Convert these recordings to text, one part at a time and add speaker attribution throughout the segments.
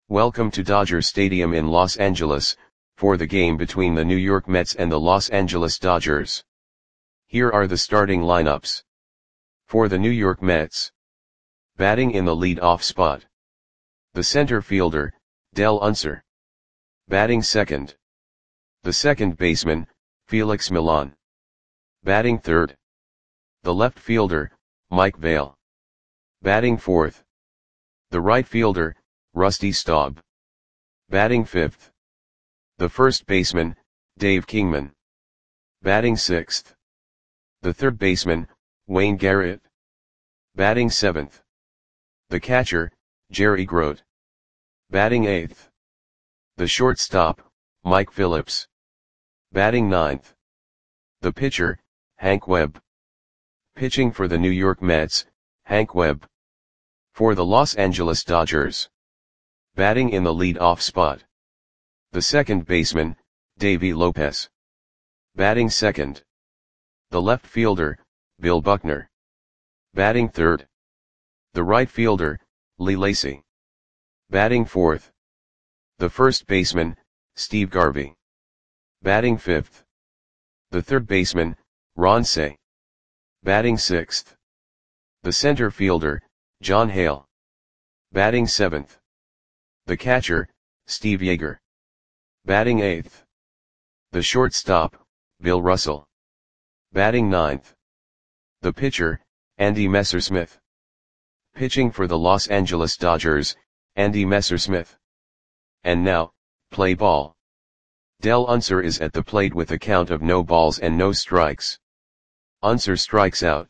Speaker 1: Welcome to Dodger Stadium in Los Angeles, for the game between the New York Mets and the Los Angeles Dodgers. Here are the starting lineups. For the New York Mets. Batting in the lead-off spot. The center fielder, Del Unser. Batting second. The second baseman, Felix Millan. Batting third. The left fielder, Mike Vail. Batting fourth. The right fielder, Rusty Staub. Batting fifth. The first baseman, Dave Kingman. Batting sixth. The third baseman, Wayne Garrett. Batting seventh. The catcher, Jerry Grote. Batting eighth. The shortstop, Mike Phillips. Batting ninth. The pitcher, Hank Webb. Pitching for the New York Mets, Hank Webb. For the Los Angeles Dodgers. Batting in the lead-off spot. The second baseman, Davey Lopez. Batting second. The left fielder, Bill Buckner. Batting third. The right fielder, Lee Lacy. Batting fourth. The first baseman, Steve Garvey. Batting fifth. The third baseman, Ron Cey. Batting sixth. The center fielder, John Hale. Batting seventh. The catcher, Steve Yeager. Batting eighth. The shortstop, Bill Russell. Batting ninth. The pitcher, Andy Messersmith. Pitching for the Los Angeles Dodgers, Andy Messersmith. And now, play ball. Del Unser is at the plate with a count of no balls and no strikes. Unser strikes out.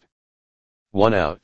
Speaker 1: 1 out.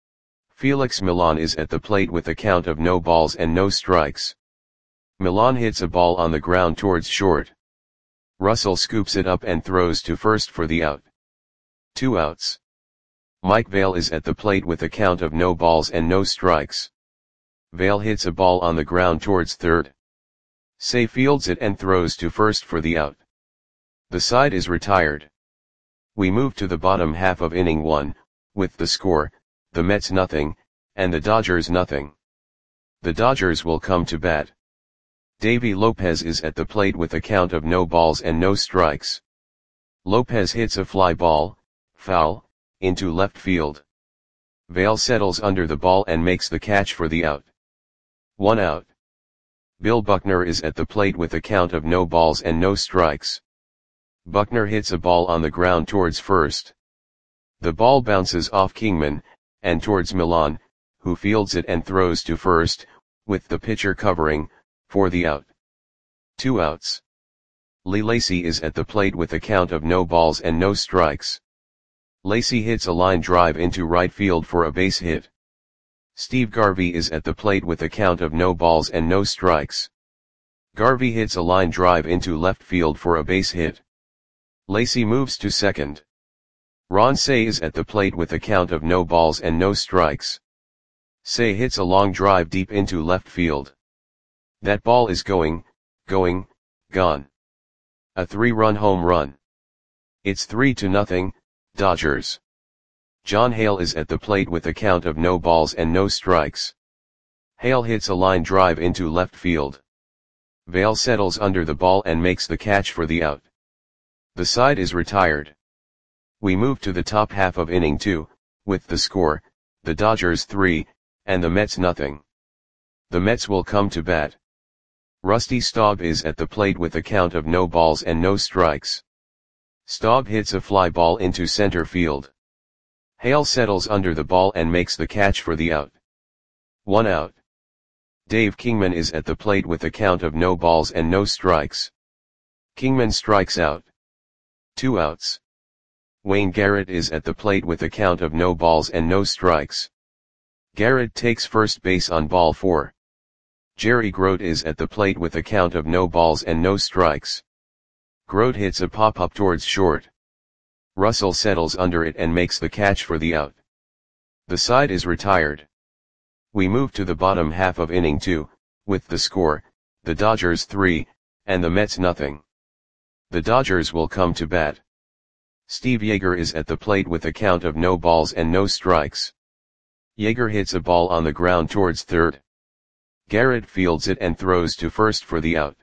Speaker 1: Felix Millan is at the plate with a count of no balls and no strikes. Millan hits a ball on the ground towards short. Russell scoops it up and throws to first for the out. 2 outs. Mike Vail is at the plate with a count of no balls and no strikes. Vail hits a ball on the ground towards third. Cey fields it and throws to first for the out. The side is retired. We move to the bottom half of inning 1, with the score, the Mets nothing, and the Dodgers nothing. The Dodgers will come to bat. Davey Lopez is at the plate with a count of no balls and no strikes. Lopez hits a fly ball, foul, into left field. Vail settles under the ball and makes the catch for the out. 1 out. Bill Buckner is at the plate with a count of no balls and no strikes. Buckner hits a ball on the ground towards first. The ball bounces off Kingman, and towards Millan, who fields it and throws to first, with the pitcher covering, for the out. 2 outs. Lee Lacy is at the plate with a count of no balls and no strikes. Lacy hits a line drive into right field for a base hit. Steve Garvey is at the plate with a count of no balls and no strikes. Garvey hits a line drive into left field for a base hit. Lacy moves to second. Ron Cey is at the plate with a count of no balls and no strikes. Cey hits a long drive deep into left field. That ball is gone. A 3-run home run. It's 3-0, Dodgers. John Hale is at the plate with a count of no balls and no strikes. Hale hits a line drive into left field. Vail settles under the ball and makes the catch for the out. The side is retired. We move to the top half of inning 2, with the score, the Dodgers 3, and the Mets nothing. The Mets will come to bat. Rusty Staub is at the plate with a count of no balls and no strikes. Staub hits a fly ball into center field. Hale settles under the ball and makes the catch for the out. 1 out. Dave Kingman is at the plate with a count of no balls and no strikes. Kingman strikes out. 2 outs. Wayne Garrett is at the plate with a count of no balls and no strikes. Garrett takes first base on ball 4. Jerry Grote is at the plate with a count of no balls and no strikes. Grote hits a pop-up towards short. Russell settles under it and makes the catch for the out. The side is retired. We move to the bottom half of inning 2, with the score, the Dodgers 3, and the Mets nothing. The Dodgers will come to bat. Steve Yeager is at the plate with a count of no balls and no strikes. Yeager hits a ball on the ground towards third. Garrett fields it and throws to first for the out.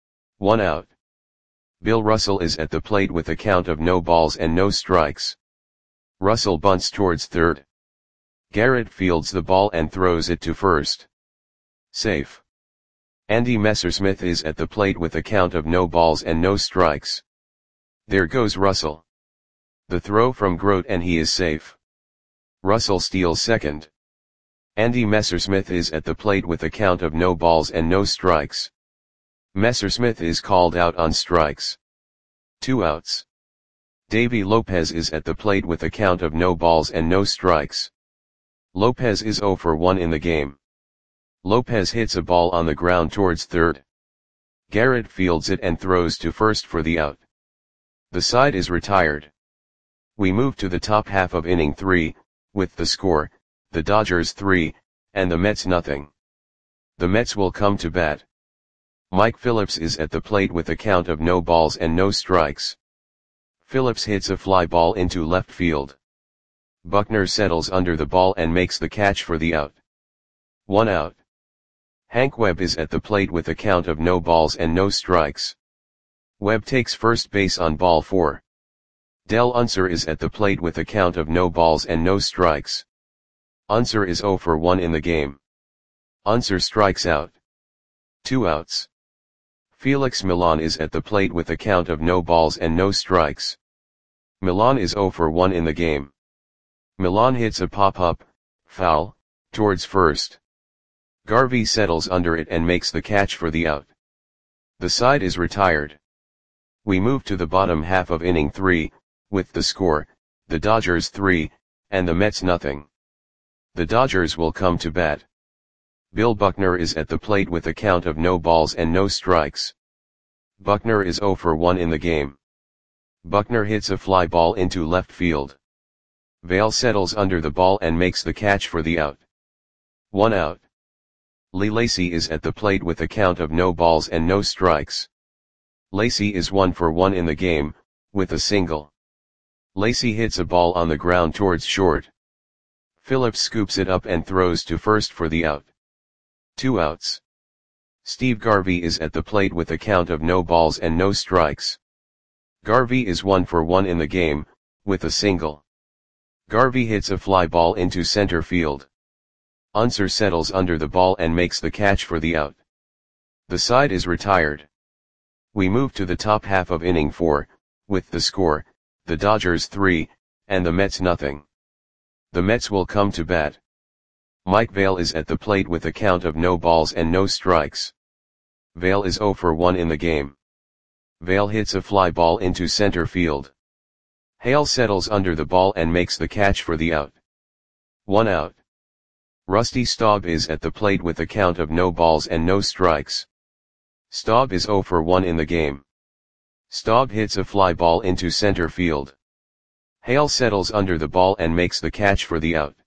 Speaker 1: 1 out. Bill Russell is at the plate with a count of no balls and no strikes. Russell bunts towards third. Garrett fields the ball and throws it to first. Safe. Andy Messersmith is at the plate with a count of no balls and no strikes. There goes Russell. The throw from Grote and he is safe. Russell steals second. Andy Messersmith is at the plate with a count of no balls and no strikes. Messersmith is called out on strikes. 2 outs. Davy Lopez is at the plate with a count of no balls and no strikes. Lopez is 0 for 1 in the game. Lopez hits a ball on the ground towards third. Garrett fields it and throws to first for the out. The side is retired. We move to the top half of inning 3, with the score, the Dodgers 3, and the Mets nothing. The Mets will come to bat. Mike Phillips is at the plate with a count of no balls and no strikes. Phillips hits a fly ball into left field. Buckner settles under the ball and makes the catch for the out. 1 out. Hank Webb is at the plate with a count of no balls and no strikes. Webb takes first base on ball 4. Del Unser is at the plate with a count of no balls and no strikes. Unser is 0 for 1 in the game. Unser strikes out. 2 outs. Felix Millan is at the plate with a count of no balls and no strikes. Millan is 0 for 1 in the game. Millan hits a pop-up, foul, towards first. Garvey settles under it and makes the catch for the out. The side is retired. We move to the bottom half of inning 3, with the score, the Dodgers 3, and the Mets nothing. The Dodgers will come to bat. Bill Buckner is at the plate with a count of no balls and no strikes. Buckner is 0 for 1 in the game. Buckner hits a fly ball into left field. Vail settles under the ball and makes the catch for the out. 1 out. Lee Lacy is at the plate with a count of no balls and no strikes. Lacy is 1 for 1 in the game, with a single. Lacy hits a ball on the ground towards short. Phillips scoops it up and throws to first for the out. 2 outs. Steve Garvey is at the plate with a count of no balls and no strikes. Garvey is 1 for 1 in the game, with a single. Garvey hits a fly ball into center field. Unser settles under the ball and makes the catch for the out. The side is retired. We move to the top half of inning 4, with the score, the Dodgers 3, and the Mets nothing. The Mets will come to bat. Mike Vail is at the plate with a count of no balls and no strikes. Vail is 0 for 1 in the game. Vail hits a fly ball into center field. Hale settles under the ball and makes the catch for the out. 1 out. Rusty Staub is at the plate with a count of no balls and no strikes. Staub is 0 for 1 in the game. Staub hits a fly ball into center field. Hale settles under the ball and makes the catch for the out.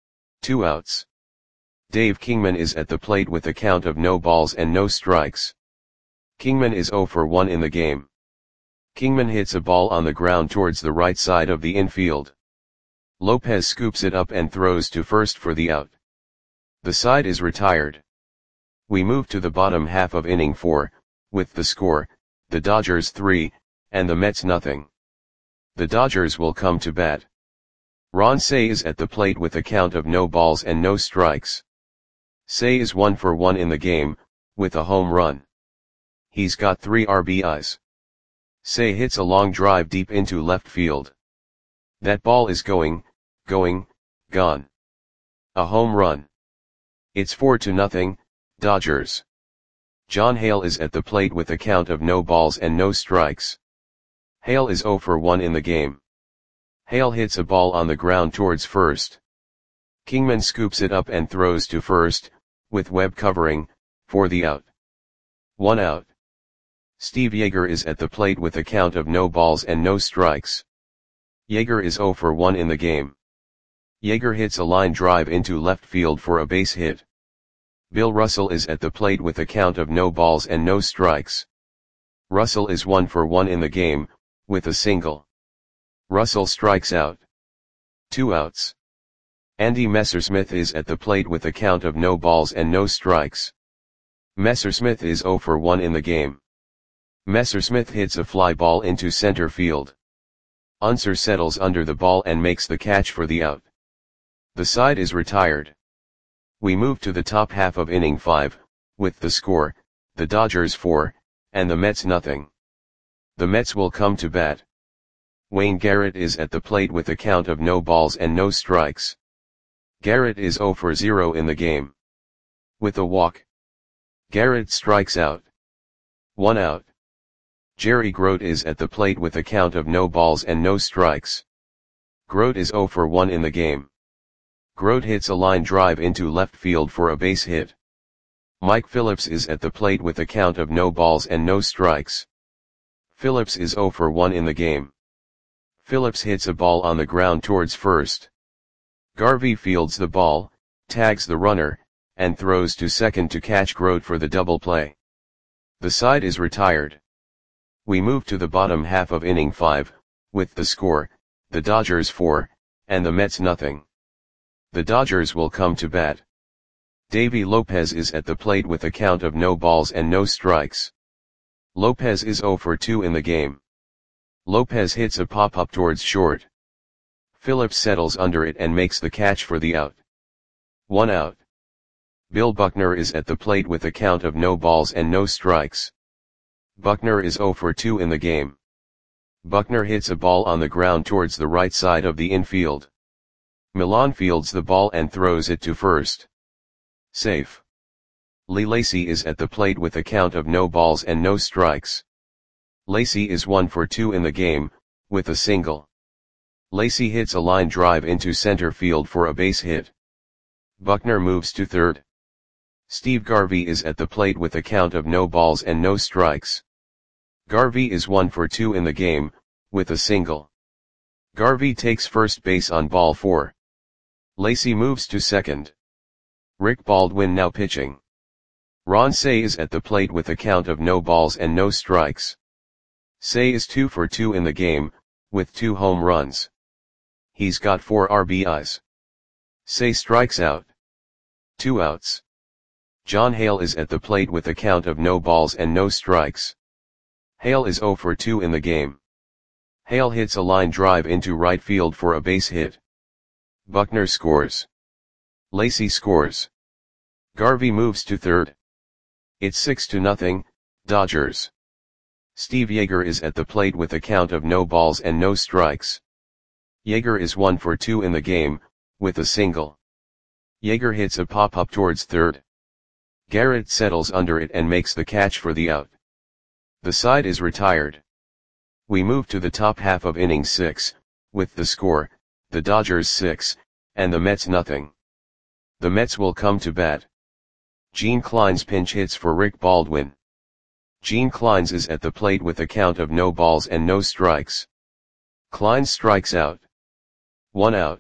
Speaker 1: 2 outs. Dave Kingman is at the plate with a count of no balls and no strikes. Kingman is 0 for 1 in the game. Kingman hits a ball on the ground towards the right side of the infield. Lopez scoops it up and throws to first for the out. The side is retired. We move to the bottom half of inning 4, with the score, the Dodgers 3, and the Mets nothing. The Dodgers will come to bat. Ron Cey is at the plate with a count of no balls and no strikes. Cey is 1 for 1 in the game, with a home run. He's got 3 RBIs. Cey hits a long drive deep into left field. That ball is going, gone. A home run. It's 4-0, Dodgers. John Hale is at the plate with a count of no balls and no strikes. Hale is 0 for 1 in the game. Hale hits a ball on the ground towards first. Kingman scoops it up and throws to first, with Webb covering, for the out. 1 out. Steve Yeager is at the plate with a count of no balls and no strikes. Yeager is 0 for 1 in the game. Yeager hits a line drive into left field for a base hit. Bill Russell is at the plate with a count of no balls and no strikes. Russell is 1 for 1 in the game, with a single. Russell strikes out. 2 outs. Andy Messersmith is at the plate with a count of no balls and no strikes. Messersmith is 0 for 1 in the game. Messersmith hits a fly ball into center field. Unser settles under the ball and makes the catch for the out. The side is retired. We move to the top half of inning 5, with the score, the Dodgers 4, and the Mets nothing. The Mets will come to bat. Wayne Garrett is at the plate with a count of no balls and no strikes. Garrett is 0 for 0 in the game. With a walk, Garrett strikes out. 1 out. Jerry Grote is at the plate with a count of no balls and no strikes. Grote is 0 for 1 in the game. Grote hits a line drive into left field for a base hit. Mike Phillips is at the plate with a count of no balls and no strikes. Phillips is 0 for 1 in the game. Phillips hits a ball on the ground towards first. Garvey fields the ball, tags the runner, and throws to second to catch Grote for the double play. The side is retired. We move to the bottom half of inning 5, with the score, the Dodgers 4, and the Mets nothing. The Dodgers will come to bat. Davy Lopez is at the plate with a count of no balls and no strikes. Lopez is 0 for 2 in the game. Lopez hits a pop-up towards short. Phillips settles under it and makes the catch for the out. 1 out. Bill Buckner is at the plate with a count of no balls and no strikes. Buckner is 0 for 2 in the game. Buckner hits a ball on the ground towards the right side of the infield. Milan fields the ball and throws it to first. Safe. Lee Lacy is at the plate with a count of no balls and no strikes. Lacy is 1 for 2 in the game, with a single. Lacy hits a line drive into center field for a base hit. Buckner moves to third. Steve Garvey is at the plate with a count of no balls and no strikes. Garvey is 1 for 2 in the game, with a single. Garvey takes first base on ball 4. Lacy moves to second. Rick Baldwin now pitching. Ron Cey is at the plate with a count of no balls and no strikes. Cey is 2 for 2 in the game, with 2 home runs. He's got 4 RBIs. Cey strikes out. 2 outs. John Hale is at the plate with a count of no balls and no strikes. Hale is 0 for 2 in the game. Hale hits a line drive into right field for a base hit. Buckner scores. Lacy scores. Garvey moves to third. It's 6-0, Dodgers. Steve Yeager is at the plate with a count of no balls and no strikes. Yeager is 1 for 2 in the game, with a single. Yeager hits a pop-up towards third. Garrett settles under it and makes the catch for the out. The side is retired. We move to the top half of inning 6, with the score, the Dodgers 6, and the Mets nothing. The Mets will come to bat. Gene Clines pinch hits for Rick Baldwin. Gene Clines is at the plate with a count of no balls and no strikes. Clines strikes out. 1 out.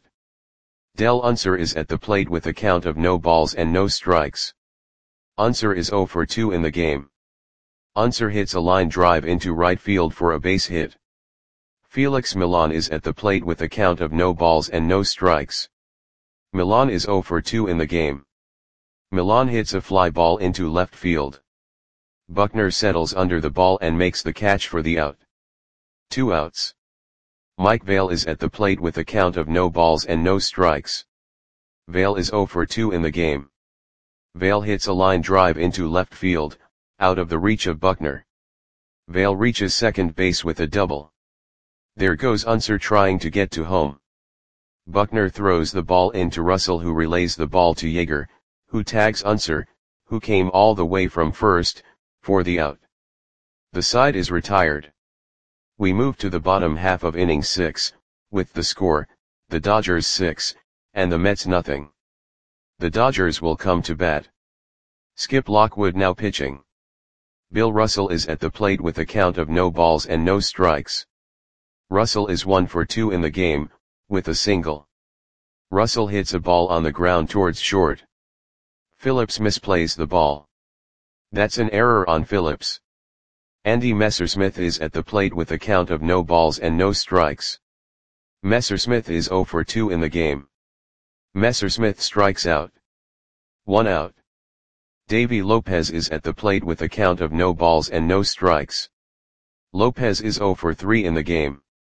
Speaker 1: Del Unser is at the plate with a count of no balls and no strikes. Unser is 0 for 2 in the game. Unser hits a line drive into right field for a base hit. Felix Milan is at the plate with a count of no balls and no strikes. Milan is 0 for 2 in the game. Milan hits a fly ball into left field. Buckner settles under the ball and makes the catch for the out. 2 outs. Mike Vail is at the plate with a count of no balls and no strikes. Vail is 0 for 2 in the game. Vail hits a line drive into left field, out of the reach of Buckner. Vail reaches second base with a double. There goes Unser trying to get to home. Buckner throws the ball into Russell, who relays the ball to Yeager, who tags Unser, who came all the way from first, for the out. The side is retired. We move to the bottom half of inning 6, with the score, the Dodgers 6, and the Mets nothing. The Dodgers will come to bat. Skip Lockwood now pitching. Bill Russell is at the plate with a count of no balls and no strikes. Russell is 1 for 2 in the game, with a single. Russell hits a ball on the ground towards short. Phillips misplays the ball. That's an error on Phillips. Andy Messersmith is at the plate with a count of no balls and no strikes. Messersmith is 0 for 2 in the game. Messersmith strikes out. 1 out. Davy Lopez is at the plate with a count of no balls and no strikes. Lopez is 0 for 3 in the game.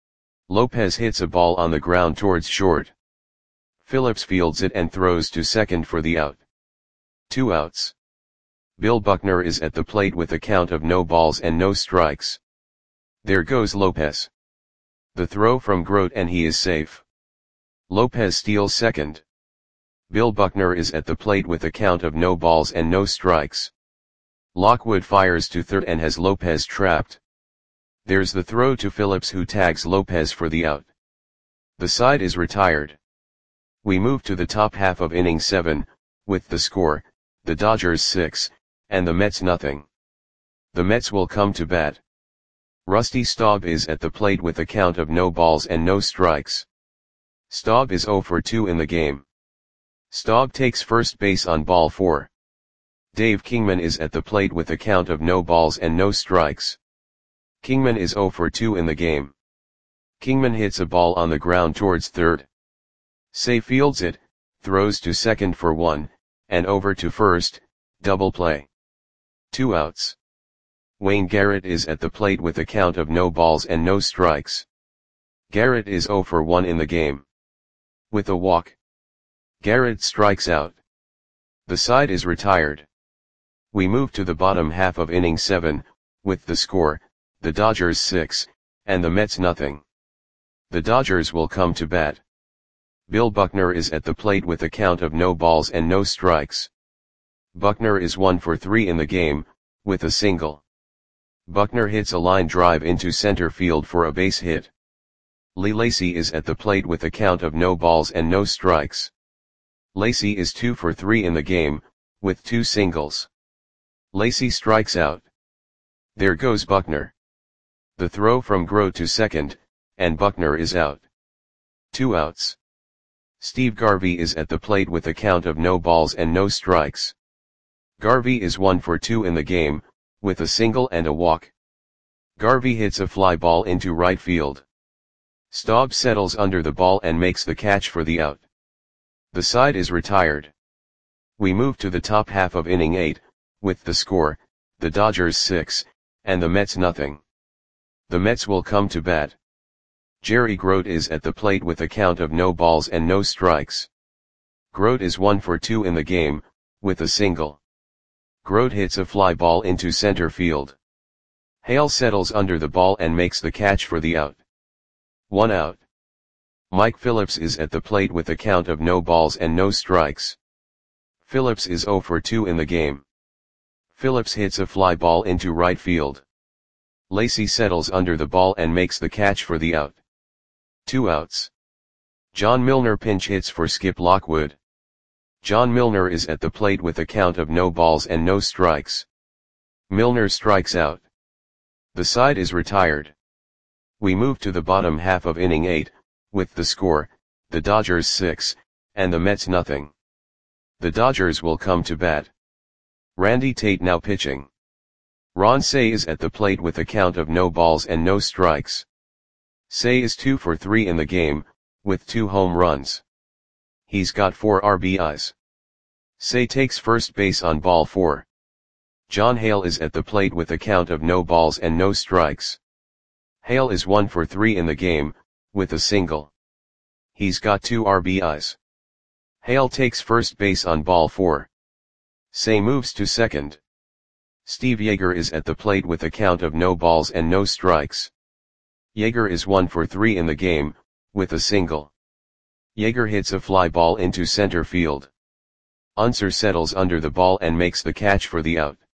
Speaker 1: Lopez hits a ball on the ground towards short. Phillips fields it and throws to second for the out. 2 outs. Bill Buckner is at the plate with a count of no balls and no strikes. There goes Lopez. The throw from Grote and he is safe. Lopez steals second. Bill Buckner is at the plate with a count of no balls and no strikes. Lockwood fires to third and has Lopez trapped. There's the throw to Phillips who tags Lopez for the out. The side is retired. We move to the top half of inning 7, with the score, the Dodgers 6, and the Mets nothing. The Mets will come to bat. Rusty Staub is at the plate with a count of no balls and no strikes. Staub is 0 for 2 in the game. Staub takes first base on ball 4. Dave Kingman is at the plate with a count of no balls and no strikes. Kingman is 0 for 2 in the game. Kingman hits a ball on the ground towards third. Say fields it, throws to second for 1, and over to first, double play. 2 outs. Wayne Garrett is at the plate with a count of no balls and no strikes. Garrett is 0 for 1 in the game. With a walk, Garrett strikes out. The side is retired. We move to the bottom half of inning 7, with the score, the Dodgers 6, and the Mets nothing. The Dodgers will come to bat. Bill Buckner is at the plate with a count of no balls and no strikes. Buckner is 1 for 3 in the game, with a single. Buckner hits a line drive into center field for a base hit. Lee Lacy is at the plate with a count of no balls and no strikes. Lacy is 2 for 3 in the game, with 2 singles. Lacy strikes out. There goes Buckner. The throw from Grote to second, and Buckner is out. 2 outs. Steve Garvey is at the plate with a count of no balls and no strikes. Garvey is 1 for 2 in the game, with a single and a walk. Garvey hits a fly ball into right field. Staub settles under the ball and makes the catch for the out. The side is retired. We move to the top half of inning 8, with the score, the Dodgers 6, and the Mets nothing. The Mets will come to bat. Jerry Grote is at the plate with a count of no balls and no strikes. Grote is 1 for 2 in the game, with a single. Grote hits a fly ball into center field. Hale settles under the ball and makes the catch for the out. 1 out. Mike Phillips is at the plate with a count of no balls and no strikes. Phillips is 0 for 2 in the game. Phillips hits a fly ball into right field. Lacy settles under the ball and makes the catch for the out. 2 outs. John Milner pinch hits for Skip Lockwood. John Milner is at the plate with a count of no balls and no strikes. Milner strikes out. The side is retired. We move to the bottom half of inning 8, with the score, the Dodgers 6, and the Mets nothing. The Dodgers will come to bat. Randy Tate now pitching. Ron Cey is at the plate with a count of no balls and no strikes. Cey is 2 for 3 in the game, with 2 home runs. He's got 4 RBIs. Cey takes first base on ball 4. John Hale is at the plate with a count of no balls and no strikes. Hale is 1 for 3 in the game, with a single. He's got 2 RBIs. Hale takes first base on ball 4. Cey moves to second. Steve Yeager is at the plate with a count of no balls and no strikes. Yeager is 1 for 3 in the game, with a single. Yeager hits a fly ball into center field. Unser settles under the ball and makes the catch for the out.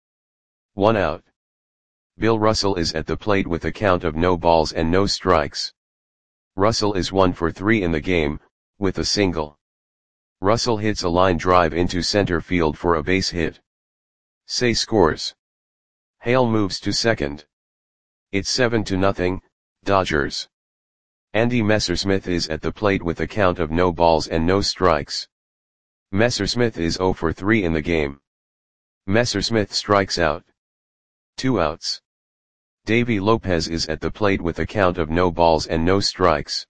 Speaker 1: 1 out. Bill Russell is at the plate with a count of no balls and no strikes. Russell is 1 for 3 in the game, with a single. Russell hits a line drive into center field for a base hit. Cey scores. Hale moves to second. It's 7-0, Dodgers. Andy Messersmith is at the plate with a count of no balls and no strikes. Messersmith is 0 for 3 in the game. Messersmith strikes out. 2 outs. Davy Lopez is at the plate with a count of no balls and no strikes.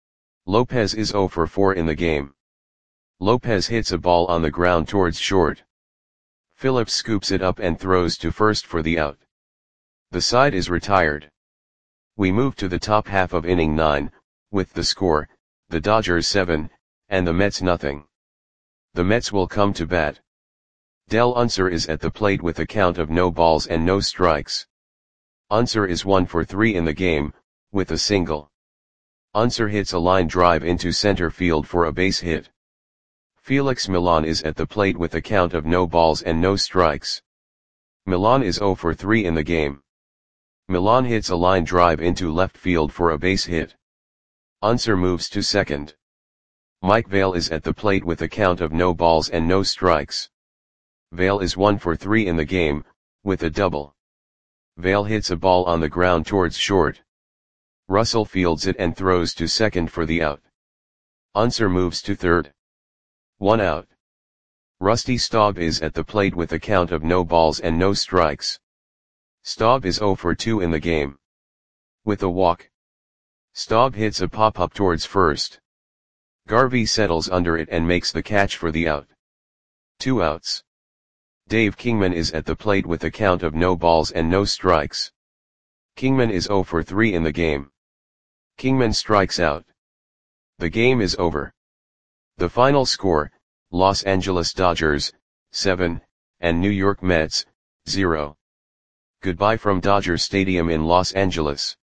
Speaker 1: Lopez is 0 for 4 in the game. Lopez hits a ball on the ground towards short. Phillips scoops it up and throws to first for the out. The side is retired. We move to the top half of inning 9, with the score, the Dodgers 7, and the Mets nothing. The Mets will come to bat. Del Unser is at the plate with a count of no balls and no strikes. Unser is 1 for 3 in the game, with a single. Unser hits a line drive into center field for a base hit. Felix Millan is at the plate with a count of no balls and no strikes. Millan is 0 for 3 in the game. Millan hits a line drive into left field for a base hit. Unser moves to second. Mike Vail is at the plate with a count of no balls and no strikes. Vail is 1 for 3 in the game, with a double. Vail hits a ball on the ground towards short. Russell fields it and throws to second for the out. Unser moves to third. 1 out. Rusty Staub is at the plate with a count of no balls and no strikes. Staub is 0 for 2 in the game. With a walk. Staub hits a pop-up towards first. Garvey settles under it and makes the catch for the out. 2 outs. Dave Kingman is at the plate with a count of no balls and no strikes. Kingman is 0 for 3 in the game. Kingman strikes out. The game is over. The final score, Los Angeles Dodgers, 7, and New York Mets, 0. Goodbye from Dodger Stadium in Los Angeles.